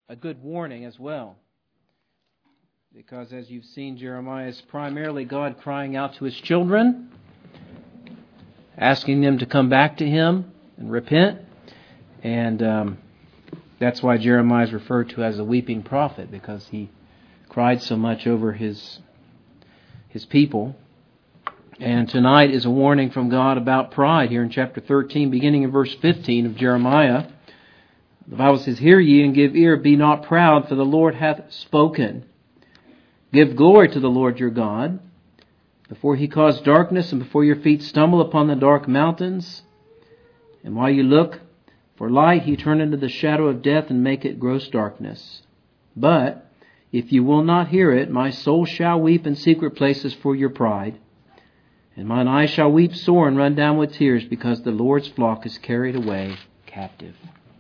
a good warning as well. Because as you've seen, Jeremiah is primarily God crying out to His children, asking them to come back to Him and repent. And that's why Jeremiah is referred to as a weeping prophet, because he cried so much over his people. And tonight is a warning from God about pride here in chapter 13, beginning in verse 15 of Jeremiah. The Bible says, "Hear ye and give ear, be not proud, for the Lord hath spoken. Give glory to the Lord your God, before He cause darkness and before your feet stumble upon the dark mountains. And while you look for light, He turn into the shadow of death and make it gross darkness. But if you will not hear it, my soul shall weep in secret places for your pride. And mine eyes shall weep sore and run down with tears, because the Lord's flock is carried away captive."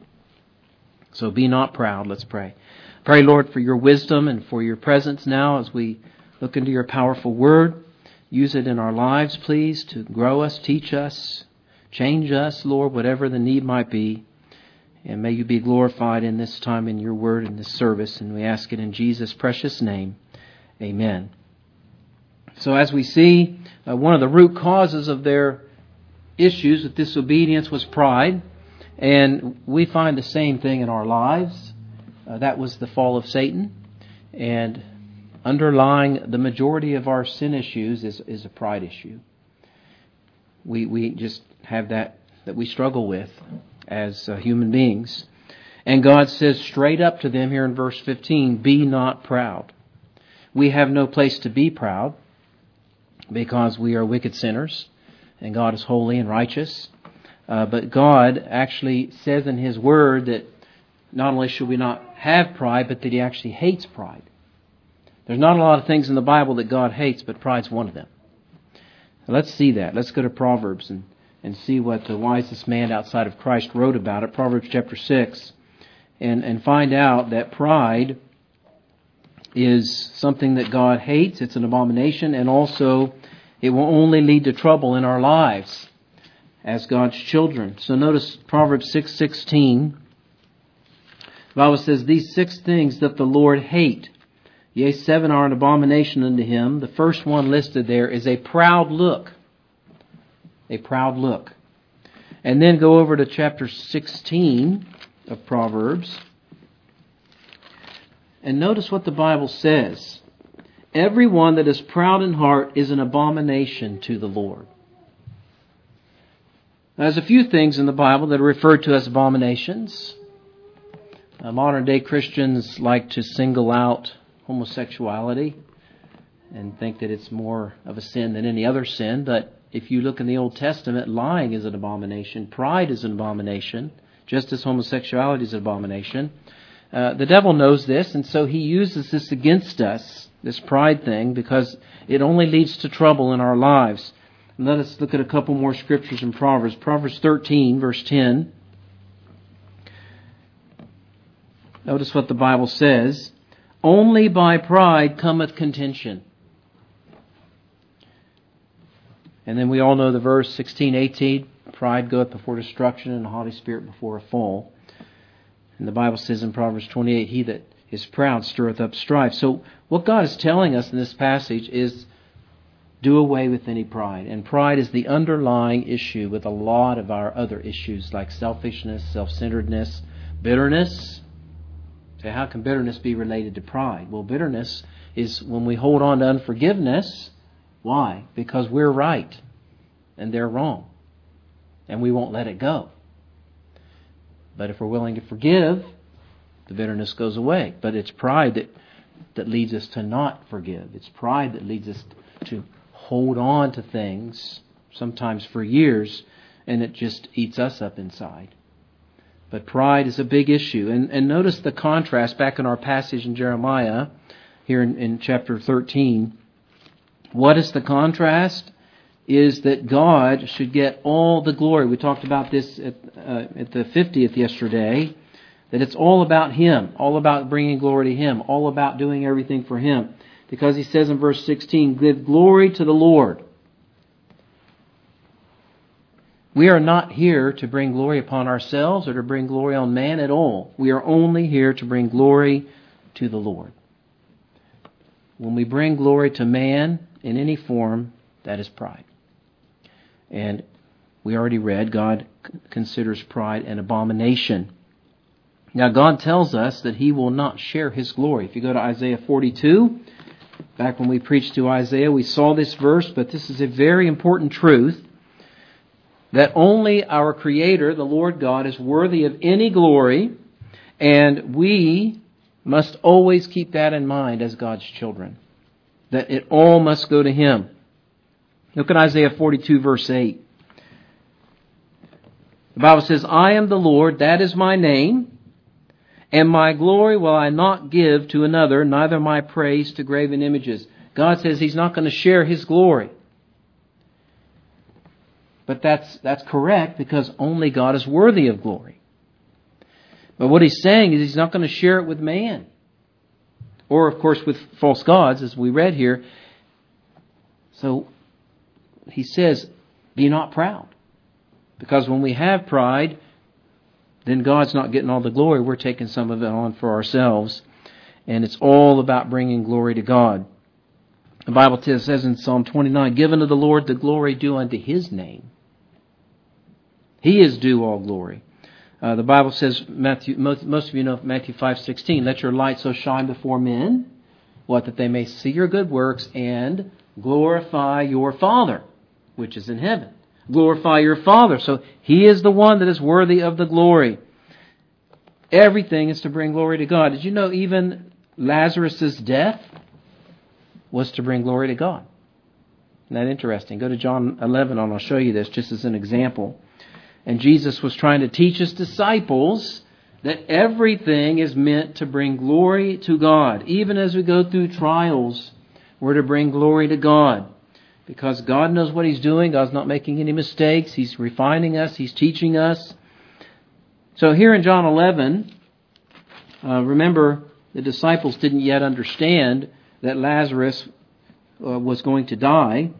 So be not proud. Let's pray. Pray, Lord, for your wisdom and for your presence now as we look into your powerful word. Use it in our lives, please, to grow us, teach us, change us, Lord, whatever the need might be. And may you be glorified in this time in your word and this service. And we ask it in Jesus' precious name. Amen. So as we see, one of the root causes of their issues with disobedience was pride. And we find the same thing in our lives. That was the fall of Satan. And underlying the majority of our sin issues is a pride issue. We just have that we struggle with as human beings. And God says straight up to them here in verse 15, "Be not proud." We have no place to be proud because we are wicked sinners and God is holy and righteous. But God actually says in His Word that not only should we not have pride, but that He actually hates pride. There's not a lot of things in the Bible that God hates, but pride's one of them. So let's see that. Let's go to Proverbs and see what the wisest man outside of Christ wrote about it. Proverbs chapter 6. And find out that pride is something that God hates. It's an abomination. And also it will only lead to trouble in our lives as God's children. So notice Proverbs 6:16. The Bible says, "These 6 things doth the Lord hate. Yea, 7 are an abomination unto Him." The first one listed there is a proud look. A proud look. And then go over to chapter 16 of Proverbs. And notice what the Bible says. "Everyone that is proud in heart is an abomination to the Lord." Now, there's a few things in the Bible that are referred to as abominations. Modern day Christians like to single out homosexuality and think that it's more of a sin than any other sin. But if you look in the Old Testament, lying is an abomination. Pride is an abomination, just as homosexuality is an abomination. The devil knows this, and so he uses this against us, this pride thing, because it only leads to trouble in our lives. And let us look at a couple more scriptures in Proverbs. Proverbs 13, verse 10. Notice what the Bible says. "Only by pride cometh contention." And then we all know the verse 16:18. "Pride goeth before destruction, and a haughty spirit before a fall." And the Bible says in Proverbs 28, "He that is proud stirreth up strife." So what God is telling us in this passage is do away with any pride. And pride is the underlying issue with a lot of our other issues like selfishness, self-centeredness, bitterness. So how can bitterness be related to pride? Well, bitterness is when we hold on to unforgiveness. Why? Because we're right and they're wrong. And we won't let it go. But if we're willing to forgive, the bitterness goes away. But it's pride that leads us to not forgive. It's pride that leads us to hold on to things, sometimes for years, and it just eats us up inside. But pride is a big issue. And notice the contrast back in our passage in Jeremiah, here in chapter 13. What is the contrast? Is that God should get all the glory. We talked about this at the 50th yesterday, that it's all about Him, all about bringing glory to Him, all about doing everything for Him. Because He says in verse 16, "Give glory to the Lord." We are not here to bring glory upon ourselves or to bring glory on man at all. We are only here to bring glory to the Lord. When we bring glory to man in any form, that is pride. And we already read, God considers pride an abomination. Now, God tells us that He will not share His glory. If you go to Isaiah 42, back when we preached to Isaiah, we saw this verse, but this is a very important truth, that only our Creator, the Lord God, is worthy of any glory, and we must always keep that in mind as God's children, that it all must go to Him. Look at Isaiah 42, verse 8. The Bible says, I am the Lord, that is my name, and my glory will I not give to another, neither my praise to graven images. God says He's not going to share His glory. But that's correct, because only God is worthy of glory. But what He's saying is He's not going to share it with man. Or, of course, with false gods, as we read here. So, He says, be not proud. Because when we have pride, then God's not getting all the glory. We're taking some of it on for ourselves. And it's all about bringing glory to God. The Bible says in Psalm 29, give unto the Lord the glory due unto His name. He is due all glory. The Bible says, most of you know Matthew 5:16, let your light so shine before men, what, that they may see your good works and glorify your Father, which is in heaven. Glorify your Father. So He is the one that is worthy of the glory. Everything is to bring glory to God. Did you know even Lazarus' death was to bring glory to God? Isn't that interesting? Go to John 11 and I'll show you this just as an example. And Jesus was trying to teach His disciples that everything is meant to bring glory to God. Even as we go through trials, we're to bring glory to God. Because God knows what He's doing. God's not making any mistakes. He's refining us. He's teaching us. So here in John 11, remember the disciples didn't yet understand that Lazarus was going to die.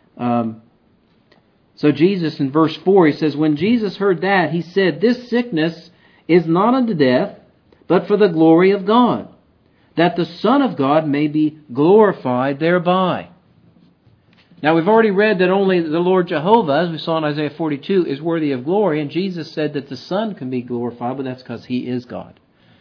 So Jesus in verse 4, He says, when Jesus heard that, He said, this sickness is not unto death, but for the glory of God, that the Son of God may be glorified thereby. Now, we've already read that only the Lord Jehovah, as we saw in Isaiah 42, is worthy of glory. And Jesus said that the Son can be glorified, but that's because He is God.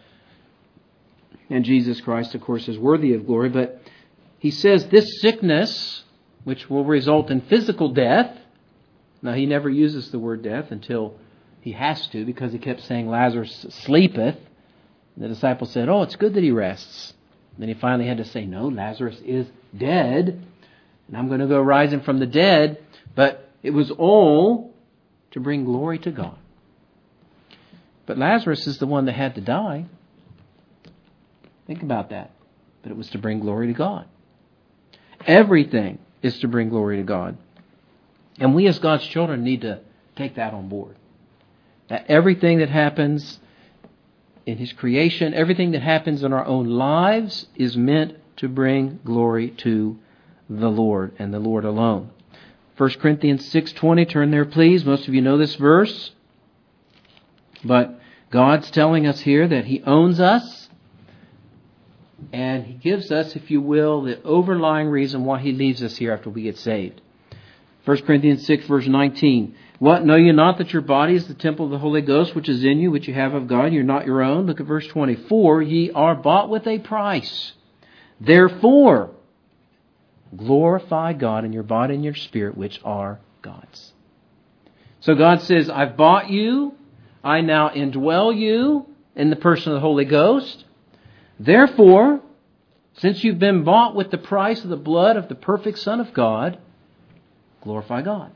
And Jesus Christ, of course, is worthy of glory. But He says this sickness, which will result in physical death. Now, He never uses the word death until He has to, because He kept saying Lazarus sleepeth. The disciples said, oh, it's good that he rests. Then He finally had to say, no, Lazarus is dead. And I'm going to go rise him from the dead. But it was all to bring glory to God. But Lazarus is the one that had to die. Think about that. But it was to bring glory to God. Everything is to bring glory to God. And we as God's children need to take that on board. That everything that happens in His creation, everything that happens in our own lives is meant to bring glory to the Lord and the Lord alone. 1 Corinthians 6:20, turn there please. Most of you know this verse. But God's telling us here that He owns us. And He gives us, if you will, the overlying reason why He leaves us here after we get saved. 1 Corinthians 6, verse 19. What, know you not that your body is the temple of the Holy Ghost, which is in you, which you have of God? You're not your own. Look at verse 24. Ye are bought with a price. Therefore, glorify God in your body and your spirit, which are God's. So God says, I've bought you. I now indwell you in the person of the Holy Ghost. Therefore, since you've been bought with the price of the blood of the perfect Son of God, glorify God.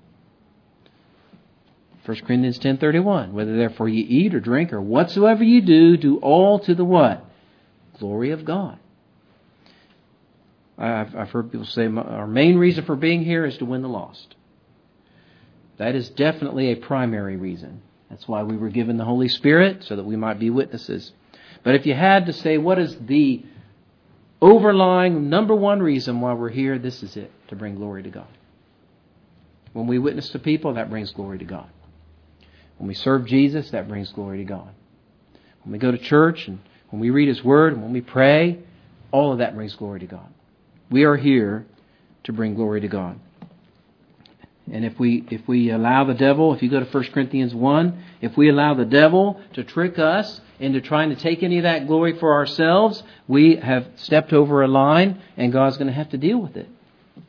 1 Corinthians 10:31. Whether therefore ye eat or drink or whatsoever ye do, do all to the what? Glory of God. I've heard people say our main reason for being here is to win the lost. That is definitely a primary reason. That's why we were given the Holy Spirit, so that we might be witnesses. But if you had to say what is the overlying number one reason why we're here, this is it, to bring glory to God. When we witness to people, that brings glory to God. When we serve Jesus, that brings glory to God. When we go to church and when we read His Word and when we pray, all of that brings glory to God. We are here to bring glory to God. And if we allow the devil, if you go to 1 Corinthians 1, if we allow the devil to trick us into trying to take any of that glory for ourselves, we have stepped over a line and God's going to have to deal with it.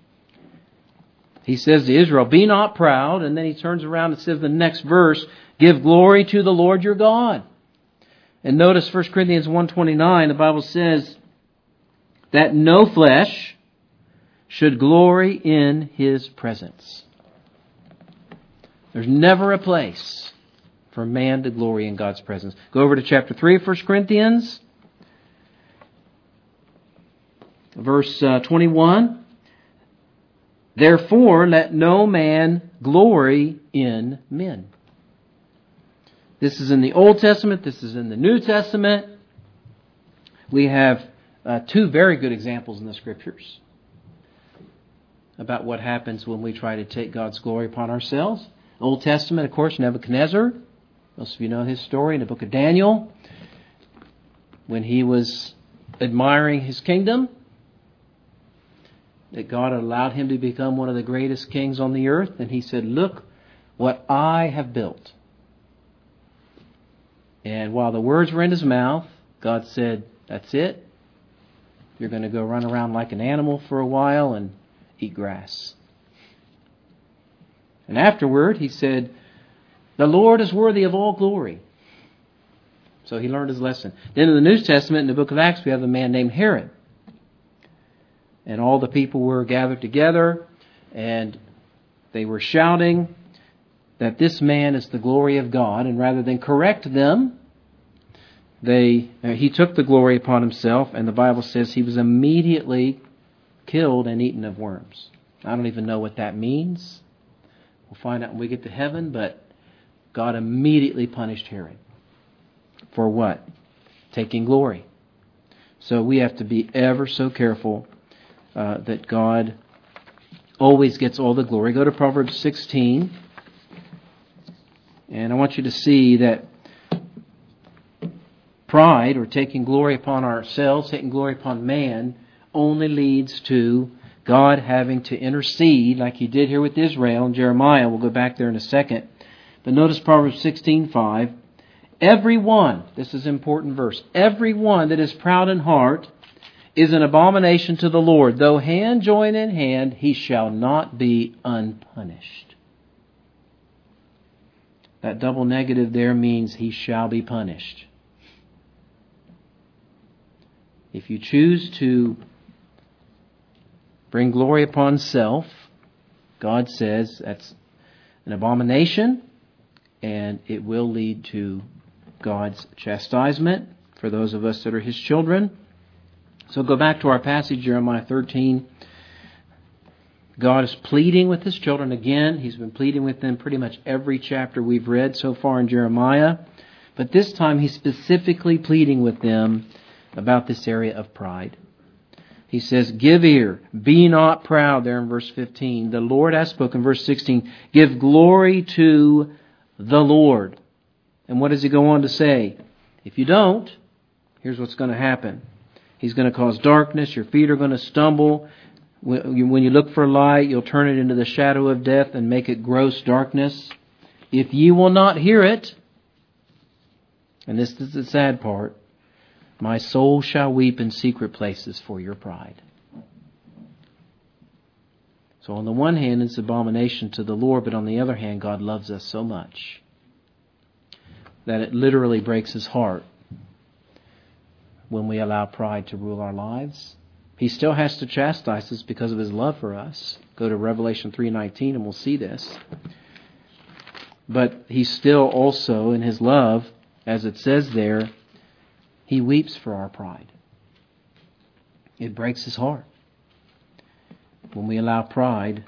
He says to Israel, be not proud. And then he turns around and says the next verse, give glory to the Lord your God. And notice 1 Corinthians 1:29, the Bible says that no flesh should glory in His presence. There's never a place for man to glory in God's presence. Go over to chapter 3 of 1 Corinthians, verse 21. Therefore, let no man glory in men. This is in the Old Testament. This is in the New Testament. We have two very good examples in the Scriptures about what happens when we try to take God's glory upon ourselves. Old Testament, of course, Nebuchadnezzar. Most of you know his story in the book of Daniel. When he was admiring his kingdom, that God allowed him to become one of the greatest kings on the earth. And he said, look what I have built. And while the words were in his mouth, God said, that's it. You're going to go run around like an animal for a while and eat grass. And afterward, he said, the Lord is worthy of all glory. So he learned his lesson. Then in the New Testament, in the book of Acts, we have a man named Herod. And all the people were gathered together, and they were shouting that this man is the glory of God. And rather than correct them, he took the glory upon himself, and the Bible says he was immediately killed and eaten of worms. I don't even know what that means. We'll find out when we get to heaven, but God immediately punished Herod. For what? Taking glory. So we have to be ever so careful that God always gets all the glory. Go to Proverbs 16. And I want you to see that pride, or taking glory upon ourselves, taking glory upon man, only leads to God having to intercede like He did here with Israel and Jeremiah. We'll go back there in a second. But notice Proverbs 16:5. Everyone, this is an important verse, everyone that is proud in heart is an abomination to the Lord. Though hand join in hand, he shall not be unpunished. That double negative there means he shall be punished. If you choose to bring glory upon self, God says that's an abomination, and it will lead to God's chastisement for those of us that are His children. So go back to our passage, Jeremiah 13. God is pleading with His children again. He's been pleading with them pretty much every chapter we've read so far in Jeremiah. But this time He's specifically pleading with them about this area of pride. He says, give ear, be not proud, there in verse 15. The Lord has spoken, verse 16, give glory to the Lord. And what does He go on to say? If you don't, here's what's going to happen. He's going to cause darkness, your feet are going to stumble. When you look for light, you'll turn it into the shadow of death and make it gross darkness. If ye will not hear it, and this is the sad part, my soul shall weep in secret places for your pride. So on the one hand, it's abomination to the Lord, but on the other hand, God loves us so much that it literally breaks His heart when we allow pride to rule our lives. He still has to chastise us because of His love for us. Go to Revelation 3:19 and we'll see this. But He still also, in His love, as it says there, He weeps for our pride. It breaks His heart when we allow pride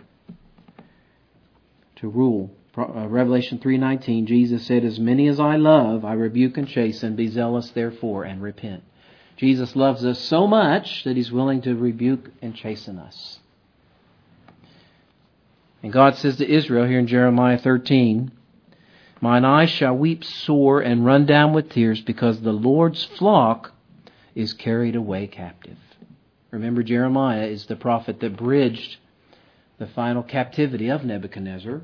to rule. Revelation 3:19, Jesus said, as many as I love, I rebuke and chasten. Be zealous therefore and repent. Jesus loves us so much that He's willing to rebuke and chasten us. And God says to Israel here in Jeremiah 13, "Mine eyes shall weep sore and run down with tears, because the Lord's flock is carried away captive." Remember, Jeremiah is the prophet that bridged the final captivity of Nebuchadnezzar.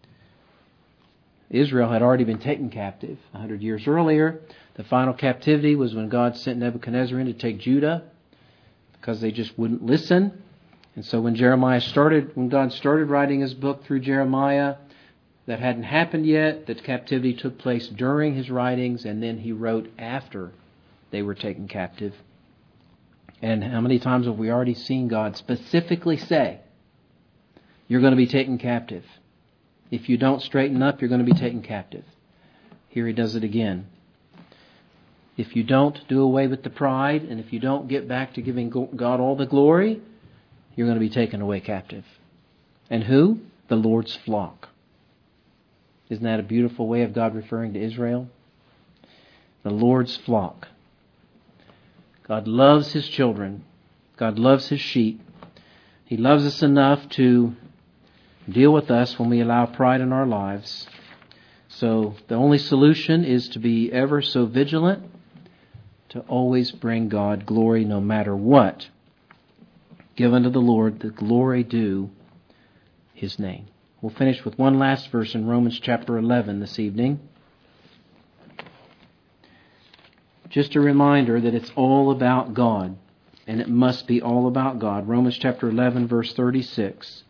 Israel had already been taken captive 100 years earlier. The final captivity was when God sent Nebuchadnezzar in to take Judah because they just wouldn't listen. And so when God started writing his book through Jeremiah, that hadn't happened yet. That captivity took place during his writings, and then he wrote after they were taken captive. And how many times have we already seen God specifically say, "You're going to be taken captive. If you don't straighten up, you're going to be taken captive." Here he does it again. If you don't do away with the pride, and if you don't get back to giving God all the glory, you're going to be taken away captive. And who? The Lord's flock. Isn't that a beautiful way of God referring to Israel? The Lord's flock. God loves His children. God loves His sheep. He loves us enough to deal with us when we allow pride in our lives. So the only solution is to be ever so vigilant, to always bring God glory no matter what. Give unto the Lord the glory due His name. We'll finish with one last verse in Romans chapter 11 this evening. Just a reminder that it's all about God, and it must be all about God. Romans chapter 11, verse 36.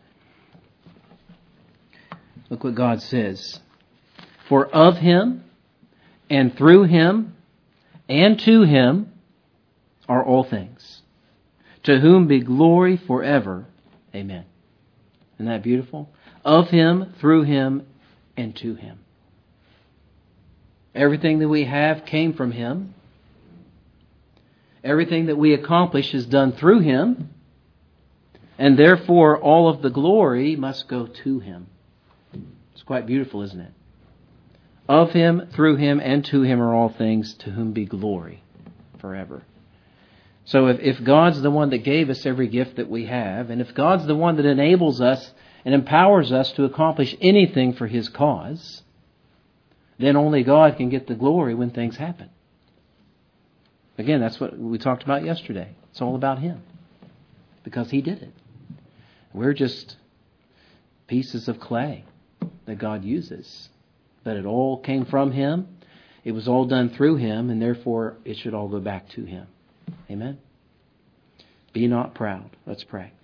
Look what God says. "For of Him, and through Him, and to Him are all things, to whom be glory forever. Amen." Isn't that beautiful? Of Him, through Him, and to Him. Everything that we have came from Him. Everything that we accomplish is done through Him. And therefore, all of the glory must go to Him. It's quite beautiful, isn't it? Of Him, through Him, and to Him are all things, to whom be glory forever. So if God's the one that gave us every gift that we have, and if God's the one that enables us and empowers us to accomplish anything for His cause, then only God can get the glory when things happen. Again, that's what we talked about yesterday. It's all about Him, because He did it. We're just pieces of clay that God uses. But it all came from Him. It was all done through Him, and therefore it should all go back to Him. Amen? Be not proud. Let's pray.